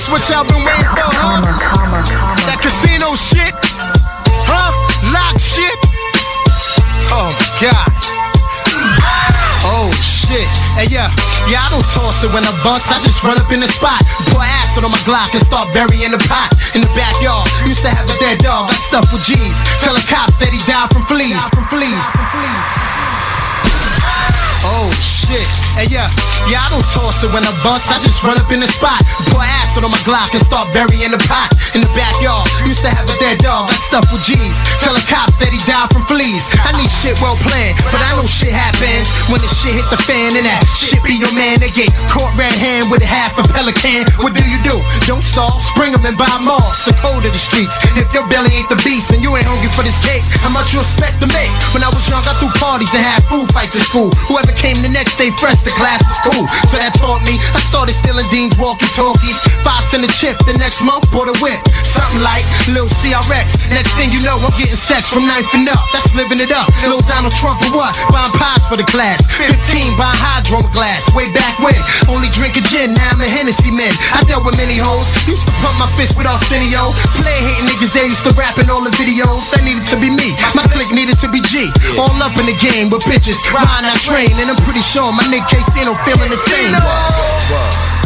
This what y'all been waiting for, huh? That casino shit? Huh? Lock shit? Oh my God. Oh shit. Hey yeah, I don't toss it when I bust, I just run up in the spot, pour acid on my Glock and start burying the pot. In the backyard, used to have a dead dog, I stuffed with G's, telling cops that he died from fleas. Oh shit. Hey yeah, I don't toss it when I bust, I just run up in the spot, pour acid on my Glock and start burying the pot. In the backyard, used to have a dead dog, I stuffed with G's, telling cops that he died from fleas. I need shit well planned, but I know shit happens when the shit hit the fan, and that shit be your man. They get caught red hand with a half a Pelican. What do? Don't stall, spring them and buy them all. It's the code of the streets. If your belly ain't the beast and you ain't hungry for this cake, how much you expect to make? When I was young, I threw parties and had food fights in school. Whoever came the next day fresh, the class was cool. So that taught me, I started stealing Dean's walkie-talkies. 5 cent a chip, the next month bought a whip. Something like Lil CRX. Next thing you know, I'm getting sex from 9th and up. That's living it up. Lil Donald Trump or what? Buying pies for the class. 15 buying hydro glass. Way back when, only drinking gin, now I'm a Hennessy man. I dealt with many hoes, used to pump my fist with Arsenio. Play hating niggas, they used to rap in all the videos. That needed to be me, my clique needed to be G. All up in the game with bitches, riding that train. And I'm pretty sure my nigga Casino feeling the same.